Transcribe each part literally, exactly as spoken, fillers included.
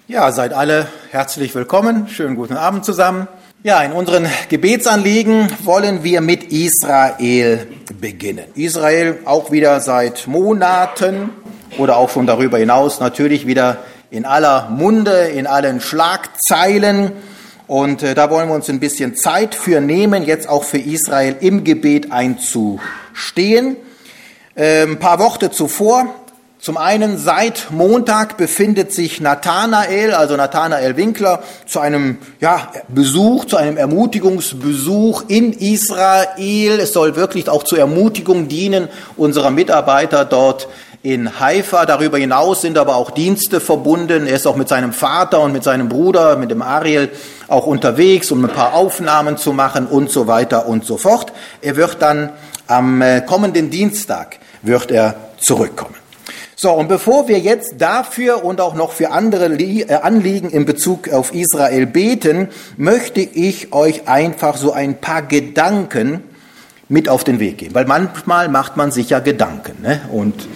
Ja, seid alle herzlich willkommen. Schönen guten Abend zusammen. Ja, in unseren Gebetsanliegen wollen wir mit Israel beginnen. Israel auch wieder seit Monaten oder auch schon darüber hinaus natürlich wieder in aller Munde, in allen Schlagzeilen. Und äh, da wollen wir uns ein bisschen Zeit für nehmen, jetzt auch für Israel im Gebet einzustehen. Äh, ein paar Worte zuvor. Zum einen, seit Montag befindet sich Nathanael, also Nathanael Winkler, zu einem ja, Besuch, zu einem Ermutigungsbesuch in Israel. Es soll wirklich auch zur Ermutigung dienen unserer Mitarbeiter dort in Haifa. Darüber hinaus sind aber auch Dienste verbunden. Er ist auch mit seinem Vater und mit seinem Bruder, mit dem Ariel, auch unterwegs, um ein paar Aufnahmen zu machen und so weiter und so fort. Er wird dann am kommenden Dienstag wird er zurückkommen. So, und bevor wir jetzt dafür und auch noch für andere Anliegen in Bezug auf Israel beten, möchte ich euch einfach so ein paar Gedanken mit auf den Weg geben. Weil manchmal macht man sich ja Gedanken, ne? Und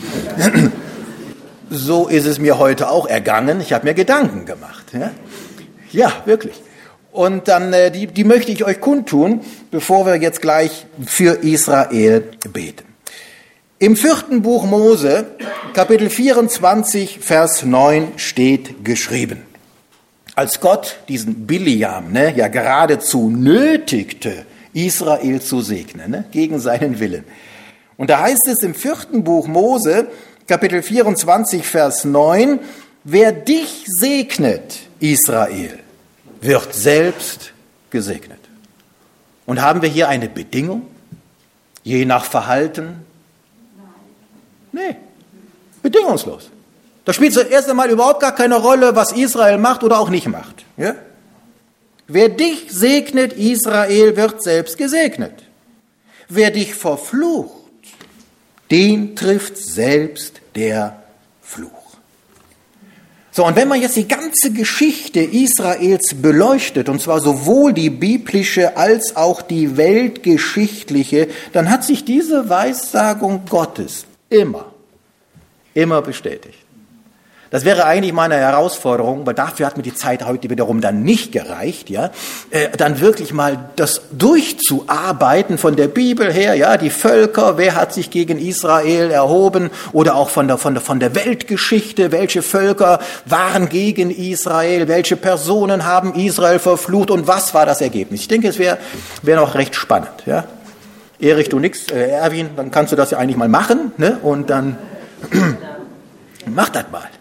so ist es mir heute auch ergangen. Ich habe mir Gedanken gemacht. Ja, ja wirklich. Und dann, die, die möchte ich euch kundtun, bevor wir jetzt gleich für Israel beten. Im vierten Buch Mose, Kapitel vierundzwanzig, Vers neun steht geschrieben: Als Gott diesen Biliam ne, ja geradezu nötigte, Israel zu segnen, ne, gegen seinen Willen. Und da heißt es im vierten Buch Mose, Kapitel vierundzwanzig, Vers neun, wer dich segnet, Israel, wird selbst gesegnet. Und haben wir hier eine Bedingung, je nach Verhalten? Nee, bedingungslos. Da spielt zuerst einmal überhaupt gar keine Rolle, was Israel macht oder auch nicht macht. Ja? Wer dich segnet, Israel, wird selbst gesegnet. Wer dich verflucht, den trifft selbst der Fluch. So, und wenn man jetzt die ganze Geschichte Israels beleuchtet, und zwar sowohl die biblische als auch die weltgeschichtliche, dann hat sich diese Weissagung Gottes immer, immer bestätigt. Das wäre eigentlich meine Herausforderung, weil dafür hat mir die Zeit heute wiederum dann nicht gereicht, ja, äh, dann wirklich mal das durchzuarbeiten von der Bibel her, ja, die Völker, wer hat sich gegen Israel erhoben, oder auch von der, von der, von der Weltgeschichte, welche Völker waren gegen Israel, welche Personen haben Israel verflucht und was war das Ergebnis. Ich denke, es wäre, wäre noch recht spannend, ja. Erich, du nix, äh, Erwin, dann kannst du das ja eigentlich mal machen, ne? Und dann mach das mal.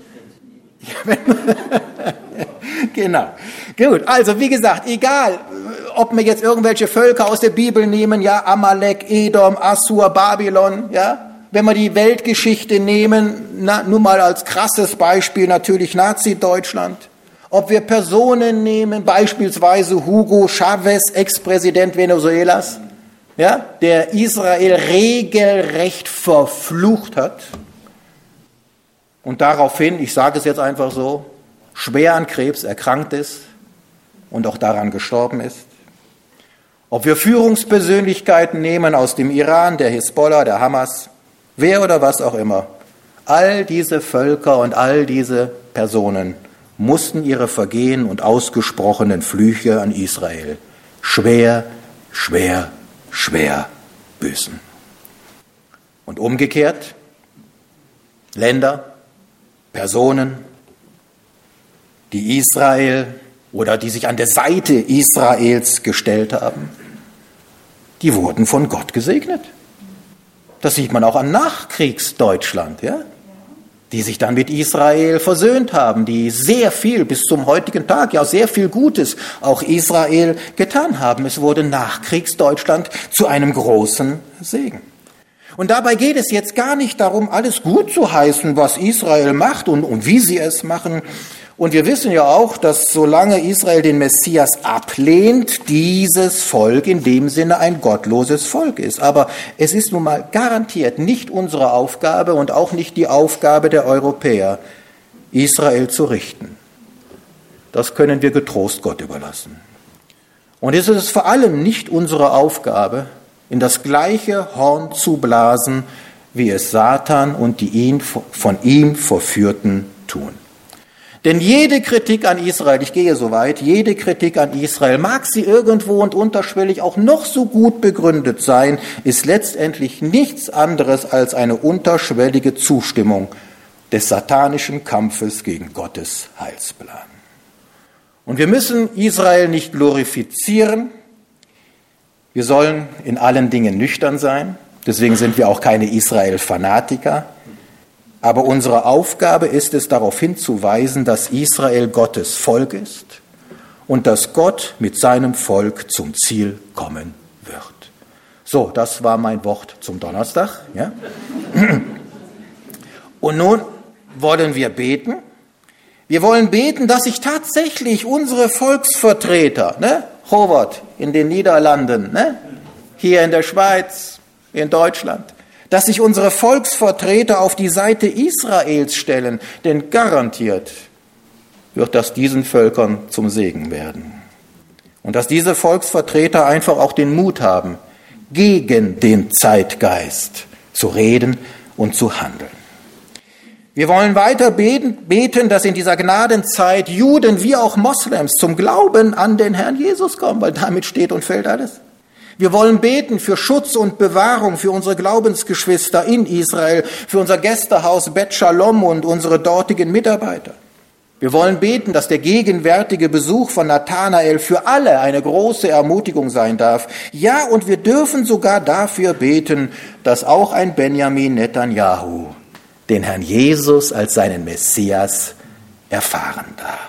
Genau. Gut, also wie gesagt, egal, ob wir jetzt irgendwelche Völker aus der Bibel nehmen, ja, Amalek, Edom, Assur, Babylon, ja, wenn wir die Weltgeschichte nehmen, na, nur mal als krasses Beispiel natürlich Nazi-Deutschland. Ob wir Personen nehmen, beispielsweise Hugo Chavez, Ex-Präsident Venezuelas, ja, der Israel regelrecht verflucht hat und daraufhin, ich sage es jetzt einfach so, schwer an Krebs erkrankt ist und auch daran gestorben ist. Ob wir Führungspersönlichkeiten nehmen aus dem Iran, der Hisbollah, der Hamas, wer oder was auch immer, all diese Völker und all diese Personen mussten ihre Vergehen und ausgesprochenen Flüche an Israel schwer, schwer schwer büßen. Und umgekehrt, Länder, Personen, die Israel oder die sich an der Seite Israels gestellt haben, die wurden von Gott gesegnet. Das sieht man auch an Nachkriegsdeutschland, ja? Die sich dann mit Israel versöhnt haben, die sehr viel bis zum heutigen Tag, ja sehr viel Gutes auch Israel getan haben. Es wurde Nachkriegsdeutschland zu einem großen Segen. Und dabei geht es jetzt gar nicht darum, alles gut zu heißen, was Israel macht und, und wie sie es machen. Und wir wissen ja auch, dass solange Israel den Messias ablehnt, dieses Volk in dem Sinne ein gottloses Volk ist. Aber es ist nun mal garantiert nicht unsere Aufgabe und auch nicht die Aufgabe der Europäer, Israel zu richten. Das können wir getrost Gott überlassen. Und es ist vor allem nicht unsere Aufgabe, in das gleiche Horn zu blasen, wie es Satan und die ihn von ihm Verführten tun. Denn jede Kritik an Israel, ich gehe so weit, jede Kritik an Israel, mag sie irgendwo und unterschwellig auch noch so gut begründet sein, ist letztendlich nichts anderes als eine unterschwellige Zustimmung des satanischen Kampfes gegen Gottes Heilsplan. Und wir müssen Israel nicht glorifizieren, wir sollen in allen Dingen nüchtern sein, deswegen sind wir auch keine Israel-Fanatiker. Aber unsere Aufgabe ist es, darauf hinzuweisen, dass Israel Gottes Volk ist und dass Gott mit seinem Volk zum Ziel kommen wird. So, das war mein Wort zum Donnerstag. Ja? Und nun wollen wir beten. Wir wollen beten, dass sich tatsächlich unsere Volksvertreter, ne, Robert in den Niederlanden, ne, hier in der Schweiz, in Deutschland, dass sich unsere Volksvertreter auf die Seite Israels stellen, denn garantiert wird das diesen Völkern zum Segen werden. Und dass diese Volksvertreter einfach auch den Mut haben, gegen den Zeitgeist zu reden und zu handeln. Wir wollen weiter beten, beten, dass in dieser Gnadenzeit Juden wie auch Moslems zum Glauben an den Herrn Jesus kommen, weil damit steht und fällt alles. Wir wollen beten für Schutz und Bewahrung für unsere Glaubensgeschwister in Israel, für unser Gästehaus Bet Shalom und unsere dortigen Mitarbeiter. Wir wollen beten, dass der gegenwärtige Besuch von Nathanael für alle eine große Ermutigung sein darf. Ja, und wir dürfen sogar dafür beten, dass auch ein Benjamin Netanyahu den Herrn Jesus als seinen Messias erfahren darf.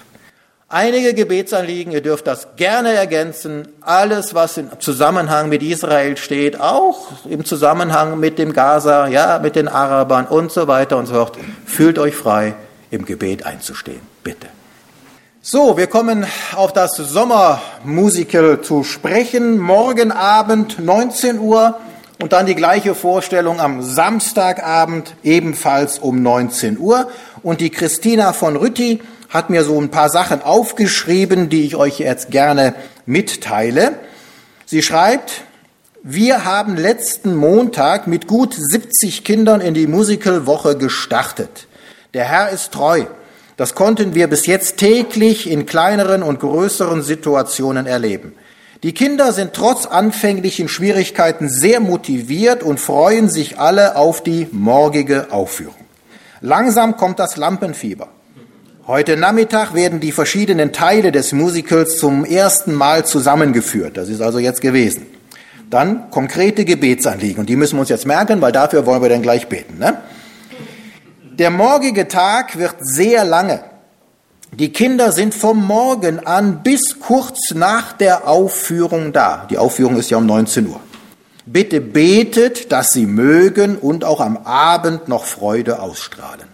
Einige Gebetsanliegen, ihr dürft das gerne ergänzen, alles, was im Zusammenhang mit Israel steht, auch im Zusammenhang mit dem Gaza, ja, mit den Arabern und so weiter und so fort. Fühlt euch frei, im Gebet einzustehen, bitte. So, wir kommen auf das Sommermusical zu sprechen. Morgen Abend neunzehn Uhr und dann die gleiche Vorstellung am Samstagabend ebenfalls um neunzehn Uhr. Und die Christina von Rütti hat mir so ein paar Sachen aufgeschrieben, die ich euch jetzt gerne mitteile. Sie schreibt, wir haben letzten Montag mit gut siebzig Kindern in die Musicalwoche gestartet. Der Herr ist treu. Das konnten wir bis jetzt täglich in kleineren und größeren Situationen erleben. Die Kinder sind trotz anfänglichen Schwierigkeiten sehr motiviert und freuen sich alle auf die morgige Aufführung. Langsam kommt das Lampenfieber. Heute Nachmittag werden die verschiedenen Teile des Musicals zum ersten Mal zusammengeführt. Das ist also jetzt gewesen. Dann konkrete Gebetsanliegen. Und die müssen wir uns jetzt merken, weil dafür wollen wir dann gleich beten. Ne? Der morgige Tag wird sehr lange. Die Kinder sind vom Morgen an bis kurz nach der Aufführung da. Die Aufführung ist ja um neunzehn Uhr. Bitte betet, dass sie mögen und auch am Abend noch Freude ausstrahlen.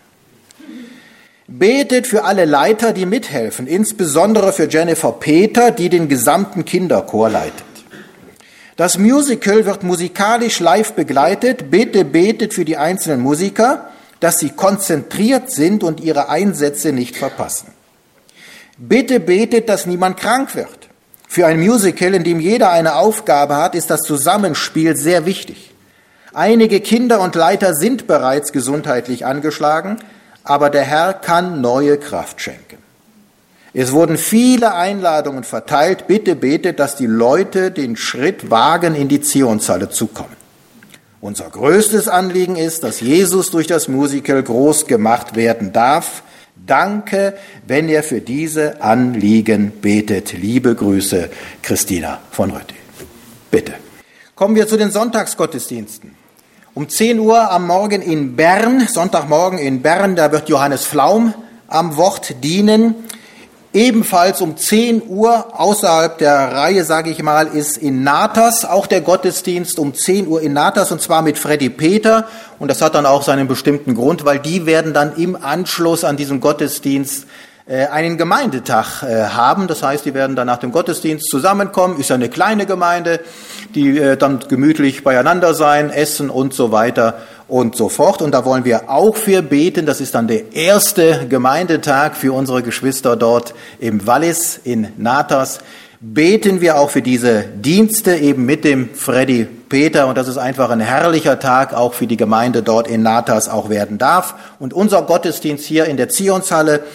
Betet für alle Leiter, die mithelfen, insbesondere für Jennifer Peter, die den gesamten Kinderchor leitet. Das Musical wird musikalisch live begleitet. Bitte betet für die einzelnen Musiker, dass sie konzentriert sind und ihre Einsätze nicht verpassen. Bitte betet, dass niemand krank wird. Für ein Musical, in dem jeder eine Aufgabe hat, ist das Zusammenspiel sehr wichtig. Einige Kinder und Leiter sind bereits gesundheitlich angeschlagen, aber der Herr kann neue Kraft schenken. Es wurden viele Einladungen verteilt. Bitte betet, dass die Leute den Schritt wagen, in die Zionshalle zu kommen. Unser größtes Anliegen ist, dass Jesus durch das Musical groß gemacht werden darf. Danke, wenn ihr für diese Anliegen betet. Liebe Grüße, Christina von Rütti. Bitte. Kommen wir zu den Sonntagsgottesdiensten. Um zehn Uhr am Morgen in Bern, Sonntagmorgen in Bern, da wird Johannes Flaum am Wort dienen. Ebenfalls um zehn Uhr außerhalb der Reihe, sage ich mal, ist in Natas auch der Gottesdienst um zehn Uhr in Natas, und zwar mit Freddy Peter. Und das hat dann auch seinen bestimmten Grund, weil die werden dann im Anschluss an diesen Gottesdienst äh, einen Gemeindetag äh, haben. Das heißt, die werden dann nach dem Gottesdienst zusammenkommen. Ist ja eine kleine Gemeinde, die äh, dann gemütlich beieinander sein, essen und so weiter und so fort. Und da wollen wir auch für beten. Das ist dann der erste Gemeindetag für unsere Geschwister dort im Wallis in Natas. Beten wir auch für diese Dienste eben mit dem Freddy Peter. Und das ist einfach ein herrlicher Tag auch für die Gemeinde dort in Natas auch werden darf. Und unser Gottesdienst hier in der Zionshalle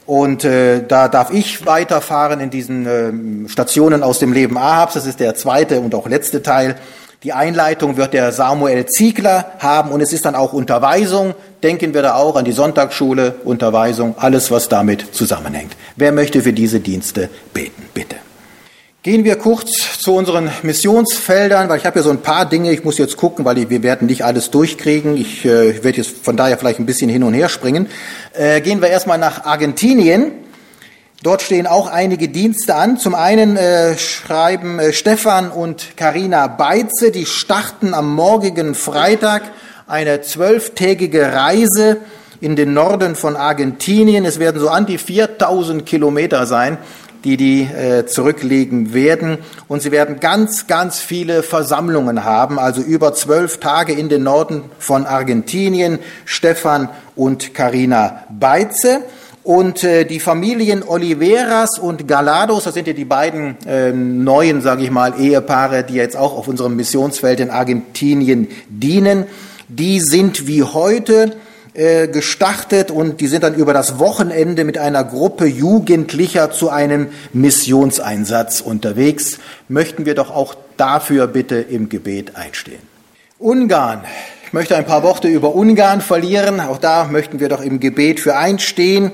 Und äh, da darf ich weiterfahren in diesen äh, Stationen aus dem Leben Ahabs. Das ist der zweite und auch letzte Teil. Die Einleitung wird der Samuel Ziegler haben und es ist dann auch Unterweisung. Denken wir da auch an die Sonntagsschule, Unterweisung, alles, was damit zusammenhängt. Wer möchte für diese Dienste beten, bitte? Gehen wir kurz zu unseren Missionsfeldern, weil ich habe hier so ein paar Dinge, ich muss jetzt gucken, weil wir werden nicht alles durchkriegen. Ich äh, werde jetzt von daher vielleicht ein bisschen hin und her springen. Äh, gehen wir erstmal nach Argentinien. Dort stehen auch einige Dienste an. Zum einen äh, schreiben äh, Stefan und Carina Beitze, die starten am morgigen Freitag eine zwölftägige Reise in den Norden von Argentinien. Es werden so an die viertausend Kilometer sein, die die äh, zurücklegen werden. Und sie werden ganz, ganz viele Versammlungen haben, also über zwölf Tage in den Norden von Argentinien. Stefan und Carina Beitze. Und äh, die Familien Oliveras und Galados, das sind ja die beiden äh, neuen, sage ich mal, Ehepaare, die jetzt auch auf unserem Missionsfeld in Argentinien dienen, die sind wie heute äh, gestartet und die sind dann über das Wochenende mit einer Gruppe Jugendlicher zu einem Missionseinsatz unterwegs. Möchten wir doch auch dafür bitte im Gebet einstehen. Ungarn. Ich möchte ein paar Worte über Ungarn verlieren. Auch da möchten wir doch im Gebet für einstehen.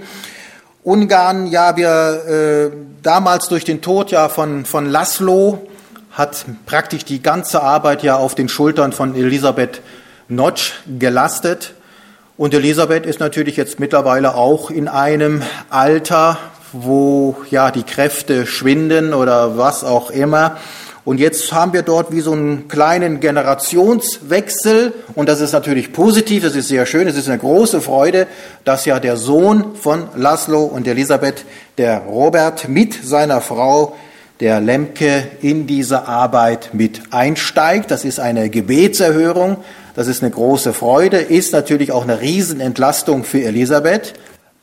Ungarn, ja, wir äh, damals durch den Tod ja von von Laszlo hat praktisch die ganze Arbeit ja auf den Schultern von Elisabeth Notch gelastet. Und Elisabeth ist natürlich jetzt mittlerweile auch in einem Alter, wo ja die Kräfte schwinden oder was auch immer. Und jetzt haben wir dort wie so einen kleinen Generationswechsel und das ist natürlich positiv, das ist sehr schön, es ist eine große Freude, dass ja der Sohn von Laszlo und Elisabeth, der Robert, mit seiner Frau, der Lemke, in diese Arbeit mit einsteigt. Das ist eine Gebetserhörung, das ist eine große Freude, ist natürlich auch eine Riesenentlastung für Elisabeth.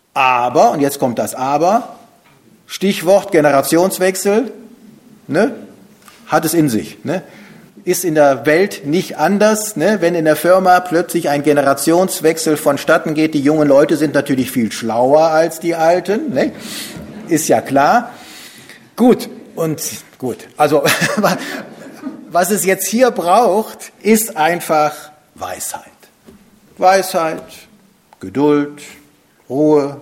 Aber, und jetzt kommt das Aber, Stichwort Generationswechsel, ne? Hat es in sich. Ne? Ist in der Welt nicht anders, ne? Wenn in der Firma plötzlich ein Generationswechsel vonstatten geht. Die jungen Leute sind natürlich viel schlauer als die Alten, ne? Ist ja klar. Gut, und gut, also was es jetzt hier braucht, ist einfach Weisheit. Weisheit, Geduld, Ruhe,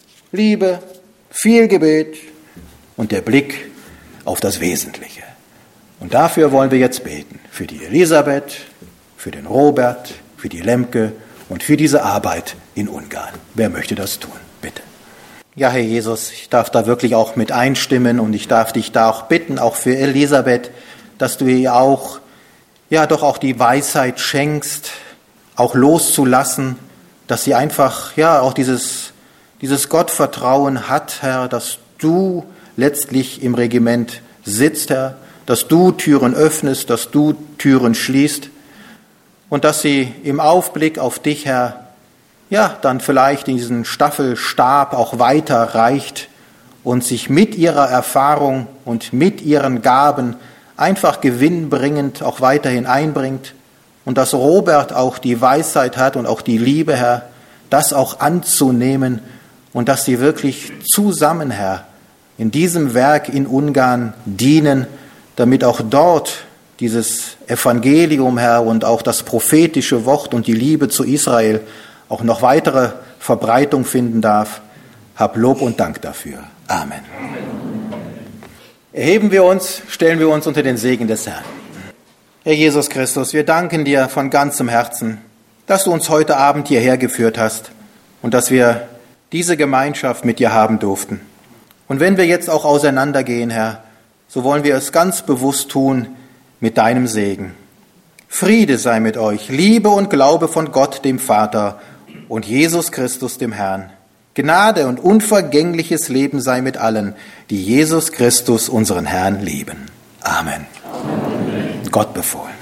Liebe, viel Gebet und der Blick auf das Wesentliche. Und dafür wollen wir jetzt beten. Für die Elisabeth, für den Robert, für die Lemke und für diese Arbeit in Ungarn. Wer möchte das tun? Bitte. Ja, Herr Jesus, ich darf da wirklich auch mit einstimmen und ich darf dich da auch bitten, auch für Elisabeth, dass du ihr auch, ja, doch auch die Weisheit schenkst, auch loszulassen, dass sie einfach, ja, auch dieses, dieses Gottvertrauen hat, Herr, dass du letztlich im Regiment sitzt, Herr, dass du Türen öffnest, dass du Türen schließt und dass sie im Aufblick auf dich, Herr, ja, dann vielleicht diesen Staffelstab auch weiterreicht und sich mit ihrer Erfahrung und mit ihren Gaben einfach gewinnbringend auch weiterhin einbringt und dass Robert auch die Weisheit hat und auch die Liebe, Herr, das auch anzunehmen und dass sie wirklich zusammen, Herr, in diesem Werk in Ungarn dienen, damit auch dort dieses Evangelium, Herr, und auch das prophetische Wort und die Liebe zu Israel auch noch weitere Verbreitung finden darf. Hab Lob und Dank dafür. Amen. Amen. Erheben wir uns, stellen wir uns unter den Segen des Herrn. Herr Jesus Christus, wir danken dir von ganzem Herzen, dass du uns heute Abend hierher geführt hast und dass wir diese Gemeinschaft mit dir haben durften. Und wenn wir jetzt auch auseinandergehen, Herr, so wollen wir es ganz bewusst tun mit deinem Segen. Friede sei mit euch, Liebe und Glaube von Gott, dem Vater, und Jesus Christus, dem Herrn. Gnade und unvergängliches Leben sei mit allen, die Jesus Christus, unseren Herrn, lieben. Amen. Amen. Gott befohlen.